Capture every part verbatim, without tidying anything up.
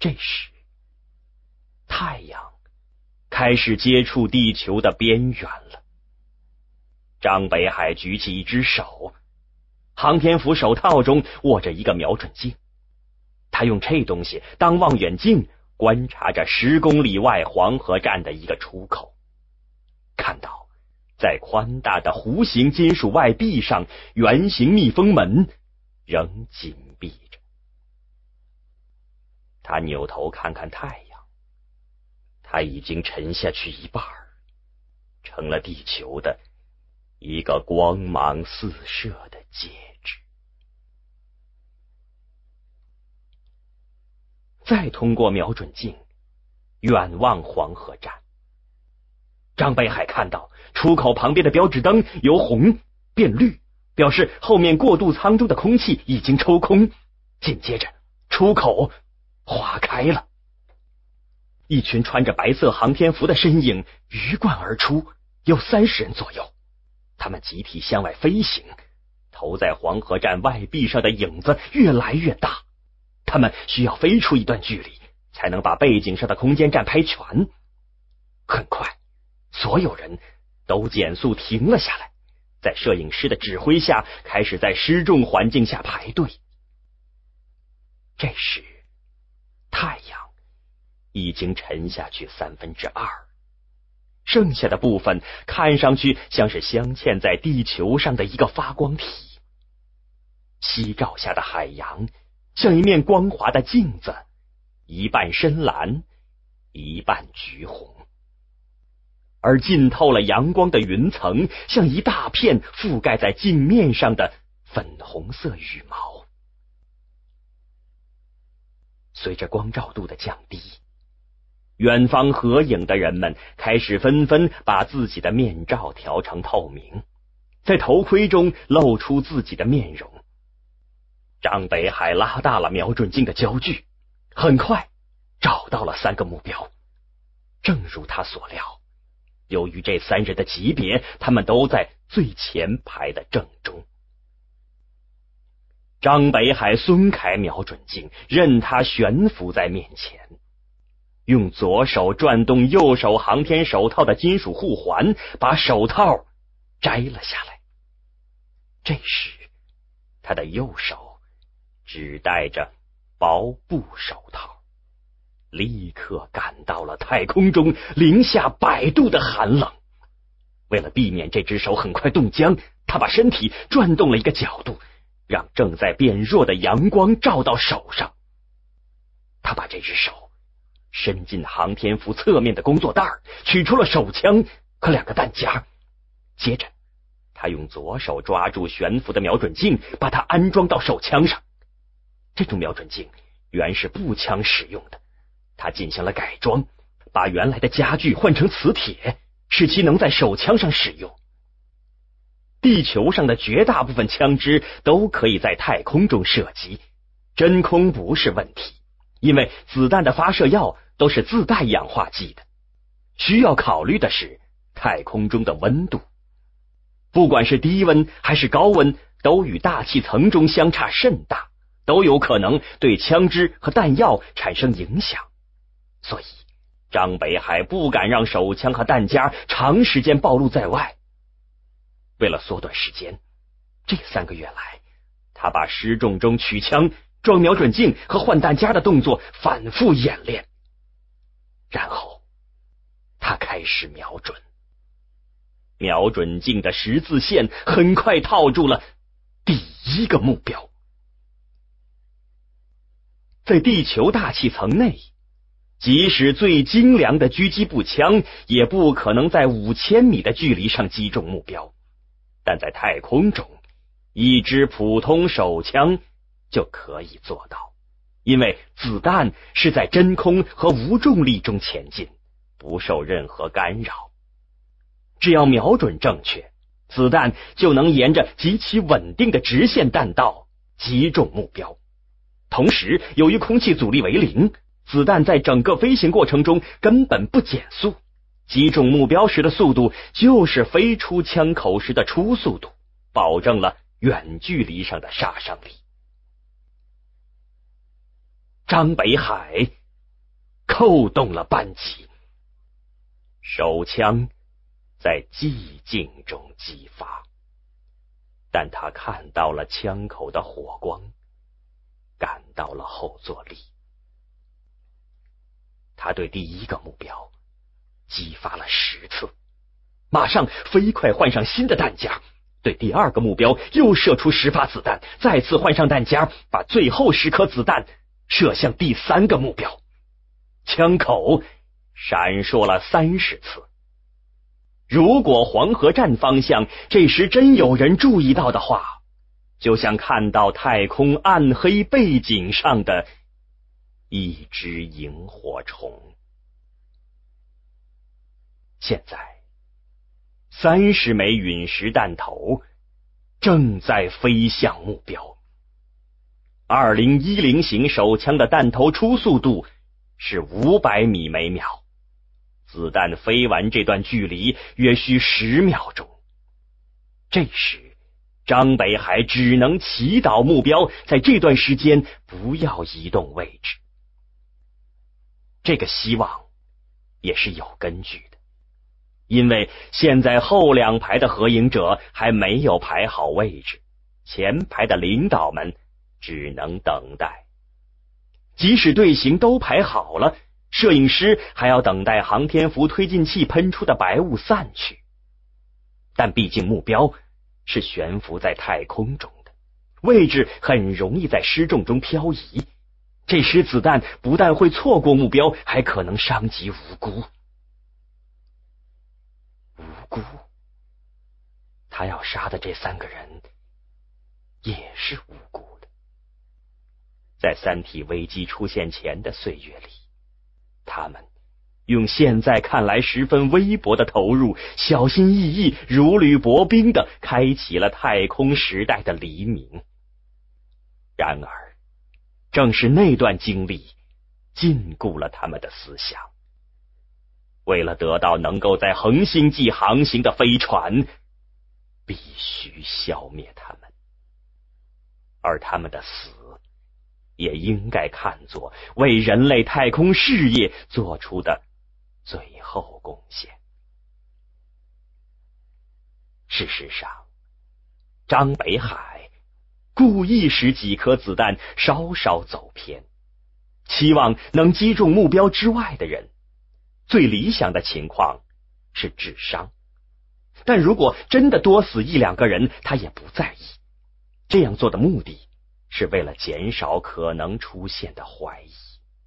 这时，太阳开始接触地球的边缘了。张北海举起一只手，航天服手套中握着一个瞄准镜，他用这东西当望远镜观察着十公里外黄河站的一个出口，看到在宽大的弧形金属外壁上，圆形密封门仍紧闭着。他扭头看看太阳，它已经沉下去一半，成了地球的一个光芒四射的戒指。再通过瞄准镜远望黄河站，张北海看到出口旁边的标志灯由红变绿，表示后面过渡舱中的空气已经抽空。紧接着，出口划开了，一群穿着白色航天服的身影鱼贯而出，有三十人左右。他们集体向外飞行，投在黄河站外壁上的影子越来越大。他们需要飞出一段距离，才能把背景上的空间站拍全。很快，所有人都减速停了下来，在摄影师的指挥下，开始在失重环境下排队。这时，太阳已经沉下去三分之二，剩下的部分看上去像是镶嵌在地球上的一个发光体。夕照下的海洋像一面光滑的镜子，一半深蓝，一半橘红，而浸透了阳光的云层像一大片覆盖在镜面上的粉红色羽毛。随着光照度的降低，远方合影的人们开始纷纷把自己的面罩调成透明，在头盔中露出自己的面容。张北海拉大了瞄准镜的焦距，很快找到了三个目标。正如他所料，由于这三人的级别，他们都在最前排的正中。张北海松开瞄准镜，任它悬浮在面前，用左手转动右手航天手套的金属护环，把手套摘了下来。这时，他的右手只戴着薄布手套，立刻感到了太空中零下百度的寒冷。为了避免这只手很快冻僵，他把身体转动了一个角度，让正在变弱的阳光照到手上。他把这只手伸进航天服侧面的工作袋，取出了手枪和两个弹夹。接着，他用左手抓住悬浮的瞄准镜，把它安装到手枪上。这种瞄准镜原是步枪使用的，他进行了改装，把原来的夹具换成磁铁，使其能在手枪上使用。地球上的绝大部分枪支都可以在太空中射击，真空不是问题，因为子弹的发射药都是自带氧化剂的。需要考虑的是太空中的温度，不管是低温还是高温，都与大气层中相差甚大，都有可能对枪支和弹药产生影响。所以张北海不敢让手枪和弹夹长时间暴露在外。为了缩短时间，这三个月来，他把失重中取枪、装瞄准镜和换弹夹的动作反复演练。然后他开始瞄准，瞄准镜的十字线很快套住了第一个目标。在地球大气层内，即使最精良的狙击步枪也不可能在五千米的距离上击中目标，但在太空中，一支普通手枪就可以做到，因为子弹是在真空和无重力中前进，不受任何干扰。只要瞄准正确，子弹就能沿着极其稳定的直线弹道击中目标。同时，由于空气阻力为零，子弹在整个飞行过程中根本不减速，击中目标时的速度就是飞出枪口时的初速度，保证了远距离上的杀伤力。张北海扣动了扳机，手枪在寂静中激发，但他看到了枪口的火光，感到了后坐力。他对第一个目标激发了十次，马上飞快换上新的弹夹，对第二个目标又射出十发子弹，再次换上弹夹，把最后十颗子弹射向第三个目标。枪口闪烁了三十次。如果黄河站方向这时真有人注意到的话，就像看到太空暗黑背景上的一只萤火虫。现在三十枚陨石弹头正在飞向目标。二零一零型手枪的弹头出速度是五百米每秒，子弹飞完这段距离约需十秒钟。这时张北海只能祈祷目标在这段时间不要移动位置。这个希望也是有根据的，因为现在后两排的合影者还没有排好位置，前排的领导们只能等待。即使队形都排好了，摄影师还要等待航天服推进器喷出的白雾散去。但毕竟目标是悬浮在太空中的，位置很容易在失重中漂移，这时子弹不但会错过目标，还可能伤及无辜。无辜，他要杀的这三个人也是无辜的。在三体危机出现前的岁月里，他们用现在看来十分微薄的投入，小心翼翼、如履薄冰地开启了太空时代的黎明。然而正是那段经历禁锢了他们的思想，为了得到能够在恒星际航行的飞船，必须消灭他们，而他们的死也应该看作为人类太空事业做出的最后贡献。事实上，张北海故意使几颗子弹稍稍走偏，期望能击中目标之外的人。最理想的情况是致伤，但如果真的多死一两个人，他也不在意。这样做的目的是为了减少可能出现的怀疑。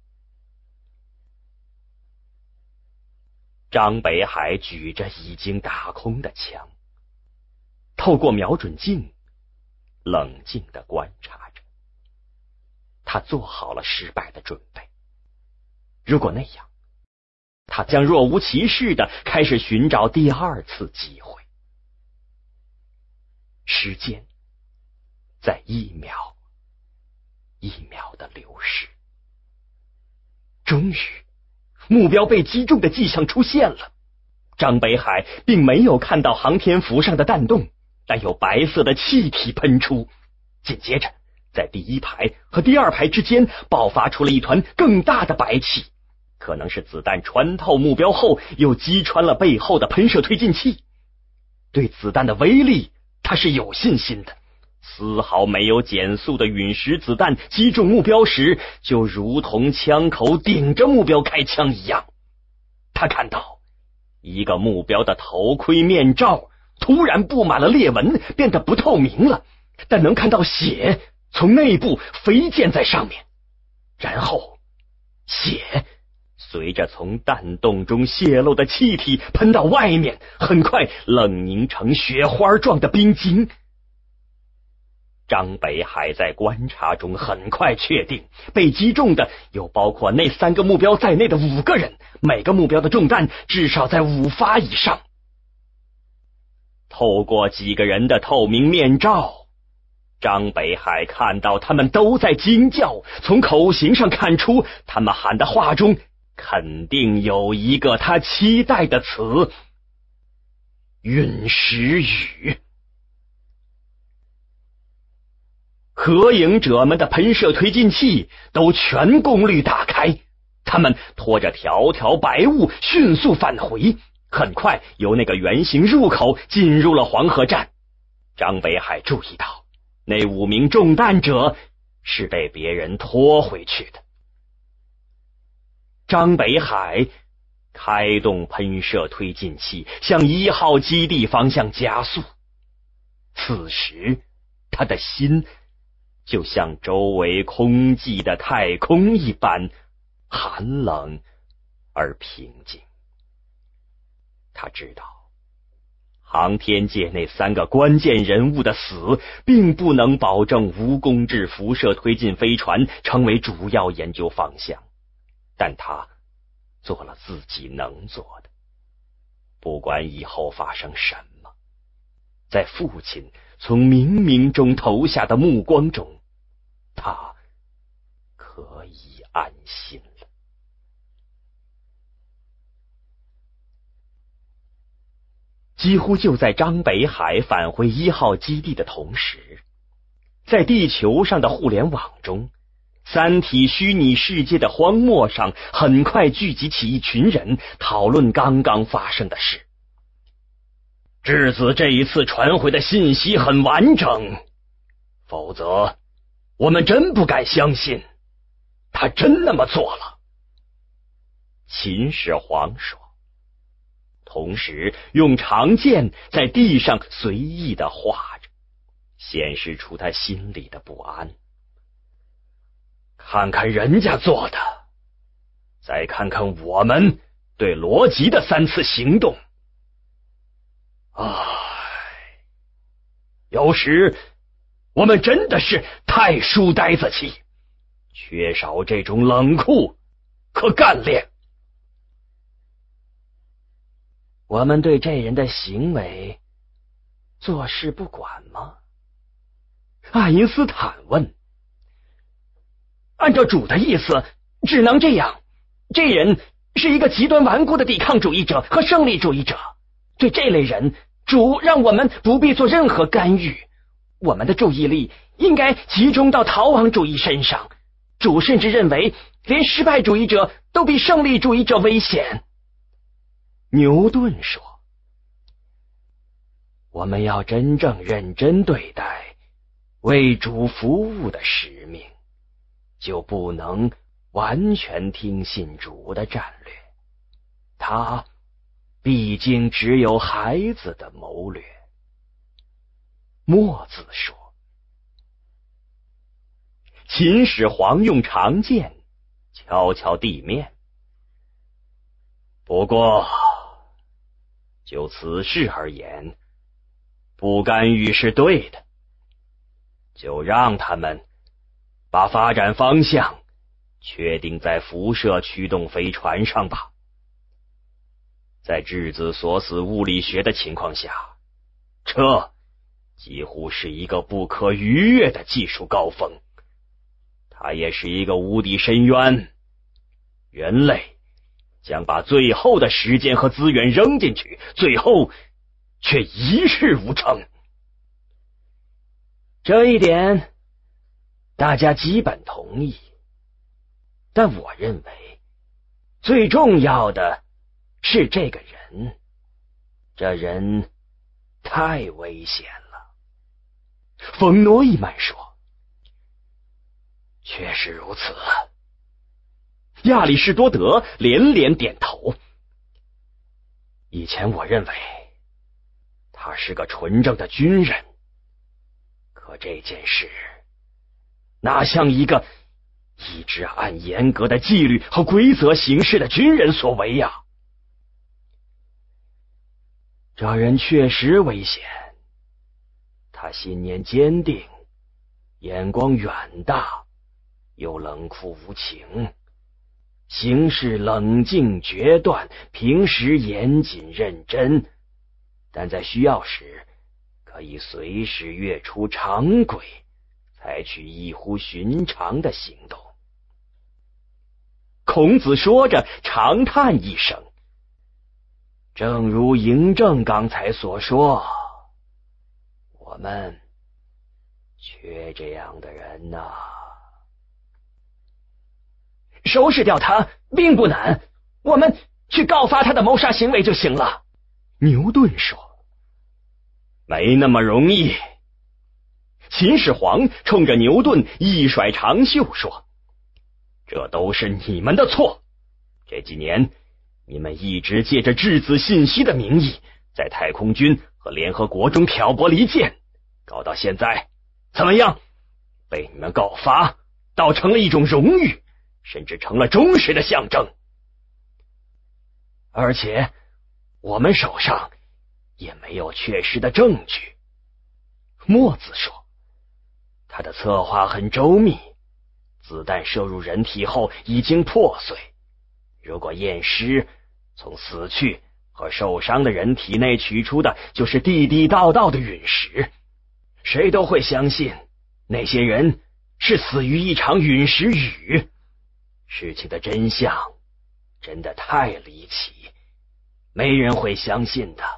张北海举着已经打空的枪，透过瞄准镜冷静地观察着。他做好了失败的准备，如果那样，他将若无其事地开始寻找第二次机会。时间在一秒一秒的流逝，终于目标被击中的迹象出现了。张北海并没有看到航天服上的弹洞，但有白色的气体喷出，紧接着在第一排和第二排之间爆发出了一团更大的白气，可能是子弹穿透目标后又击穿了背后的喷射推进器。对子弹的威力他是有信心的，丝毫没有减速的陨石子弹击中目标时就如同枪口顶着目标开枪一样。他看到一个目标的头盔面罩突然布满了裂纹，变得不透明了，但能看到血从内部飞溅在上面，然后血随着从弹洞中泄漏的气体喷到外面，很快冷凝成雪花状的冰晶。张北海在观察中很快确定，被击中的有包括那三个目标在内的五个人，每个目标的中弹至少在五发以上。透过几个人的透明面罩，张北海看到他们都在惊叫，从口型上看出他们喊的话中肯定有一个他期待的词：陨石雨。合影者们的喷射推进器都全功率打开， 他们拖着条条白雾迅速返回，很快由那个圆形入口进入了黄河站。张北海注意到，那五名中弹者是被别人拖回去的。张北海开动喷射推进器，向一号基地方向加速。此时，他的心就像周围空寂的太空一般寒冷而平静。他知道，航天界那三个关键人物的死，并不能保证无公制辐射推进飞船成为主要研究方向，但他做了自己能做的。不管以后发生什么，在父亲从冥冥中投下的目光中，他可以安心了。几乎就在张北海返回一号基地的同时，在地球上的互联网中，三体虚拟世界的荒漠上很快聚集起一群人，讨论刚刚发生的事。质子这一次传回的信息很完整，否则我们真不敢相信他真那么做了。秦始皇说，同时用长剑在地上随意地画着，显示出他心里的不安。看看人家做的，再看看我们对罗辑的三次行动。唉，有时我们真的是太书呆子气，缺少这种冷酷和干练。我们对这人的行为坐视不管吗？爱因斯坦问。按照主的意思，只能这样。这人是一个极端顽固的抵抗主义者和胜利主义者。对这类人，主让我们不必做任何干预。我们的注意力应该集中到逃亡主义身上。主甚至认为，连失败主义者都比胜利主义者危险。牛顿说，我们要真正认真对待为主服务的使命，就不能完全听信主的战略。他毕竟只有孩子的谋略。墨子说，秦始皇用长剑敲敲地面。不过就此事而言，不干预是对的，就让他们把发展方向确定在辐射驱动飞船上吧。在质子锁死物理学的情况下，这几乎是一个不可逾越的技术高峰，它也是一个无底深渊。人类将把最后的时间和资源扔进去，最后却一事无成。这一点大家基本同意，但我认为最重要的是这个人，这人太危险了。冯诺依曼说，确实如此。亚里士多德连连点头。以前我认为他是个纯正的军人，可这件事哪像一个一直按严格的纪律和规则行事的军人所为呀？这人确实危险，他信念坚定，眼光远大，又冷酷无情，行事冷静决断，平时严谨认真，但在需要时可以随时跃出常轨，采取异乎寻常的行动。孔子说着长叹一声，正如嬴政刚才所说，我们缺这样的人呐、啊。 收拾掉他并不难，我们去告发他的谋杀行为就行了。 牛顿说。没那么容易。秦始皇冲着牛顿一甩长袖说，这都是你们的错。这几年你们一直借着质子信息的名义，在太空军和联合国中挑拨离间，搞到现在怎么样？被你们告发倒成了一种荣誉，甚至成了忠实的象征。而且我们手上也没有确实的证据。墨子说，他的策划很周密，子弹射入人体后已经破碎，如果验尸，从死去和受伤的人体内取出的就是地地道道的陨石，谁都会相信那些人是死于一场陨石雨。事情的真相真的太离奇，没人会相信的。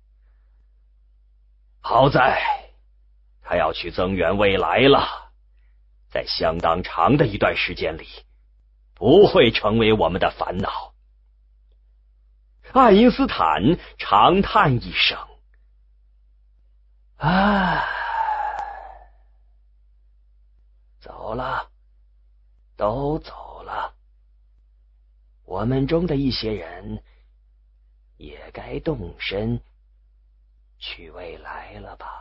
好在他要去增援未来了，在相当长的一段时间里，不会成为我们的烦恼。爱因斯坦长叹一声，唉，走了，都走了，我们中的一些人也该动身去未来了吧。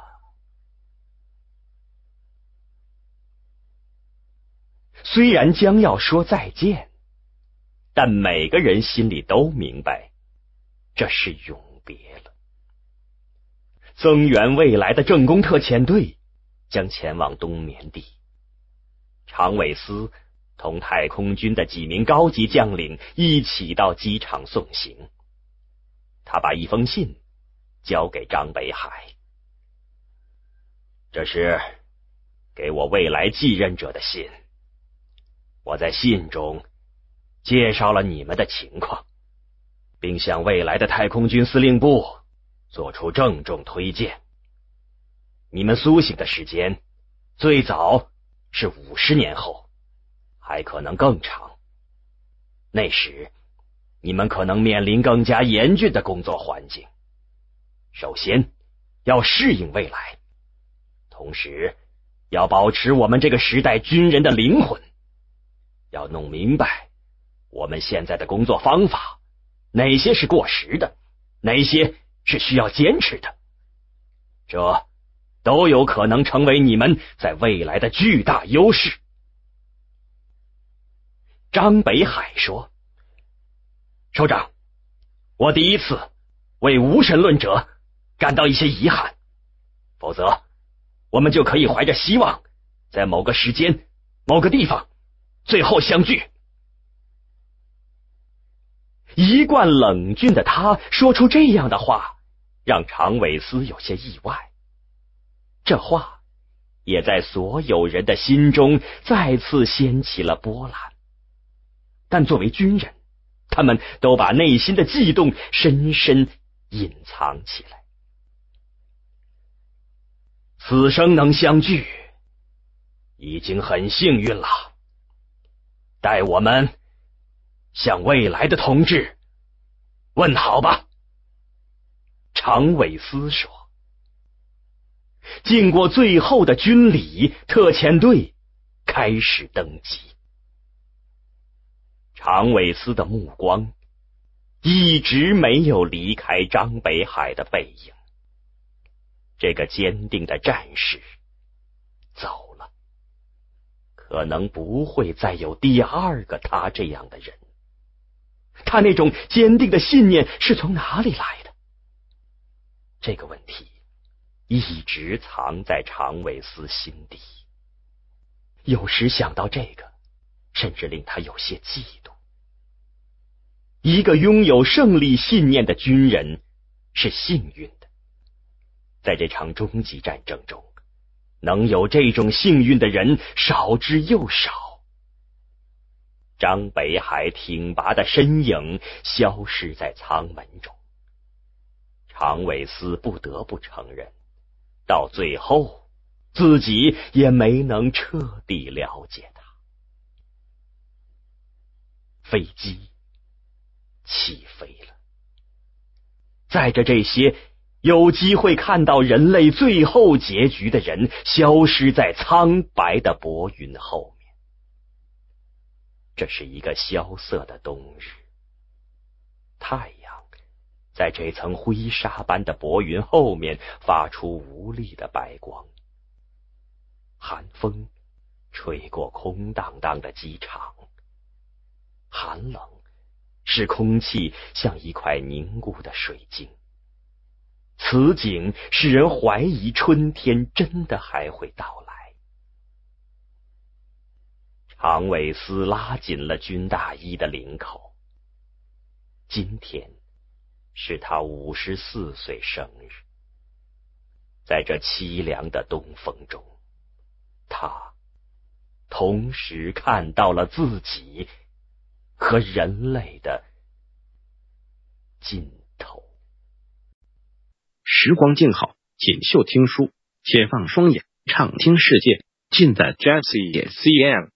虽然将要说再见，但每个人心里都明白，这是永别了。增援未来的正宫特遣队将前往东棉地，常韦斯同太空军的几名高级将领一起到机场送行。他把一封信交给张北海，这是给我未来继任者的信。我在信中介绍了你们的情况，并向未来的太空军司令部做出郑重推荐。你们苏醒的时间最早是五十年后，还可能更长。那时你们可能面临更加严峻的工作环境。首先要适应未来，同时要保持我们这个时代军人的灵魂，要弄明白我们现在的工作方法，哪些是过时的，哪些是需要坚持的，这都有可能成为你们在未来的巨大优势。张北海说，首长，我第一次为无神论者感到一些遗憾，否则我们就可以怀着希望，在某个时间某个地方最后相聚。一贯冷峻的他说出这样的话，让常韦斯有些意外。这话也在所有人的心中再次掀起了波澜，但作为军人，他们都把内心的悸动深深隐藏起来。此生能相聚已经很幸运了，待我们向未来的同志问好吧。常韦斯说。经过最后的军礼，特遣队开始登机。常韦斯的目光一直没有离开张北海的背影。这个坚定的战士走了，可能不会再有第二个他这样的人。他那种坚定的信念是从哪里来的？这个问题一直藏在常韦斯心底。有时想到这个，甚至令他有些嫉妒。一个拥有胜利信念的军人是幸运的，在这场终极战争中，能有这种幸运的人少之又少。张北海挺拔的身影消失在舱门中，常韦斯不得不承认，到最后自己也没能彻底了解他。 飞机起飞了，载着这些有机会看到人类最后结局的人，消失在苍白的薄云后面。这是一个萧瑟的冬日，太阳在这层灰纱般的薄云后面发出无力的白光，寒风吹过空荡荡的机场，寒冷使空气像一块凝固的水晶。此景使人怀疑春天真的还会到来。长尾斯拉紧了军大衣的领口，今天是他五十四岁生日。在这凄凉的东风中，他同时看到了自己和人类的尽头。 时光静好，锦绣听书，解放双眼，畅听世界，尽在 Jazzy C M。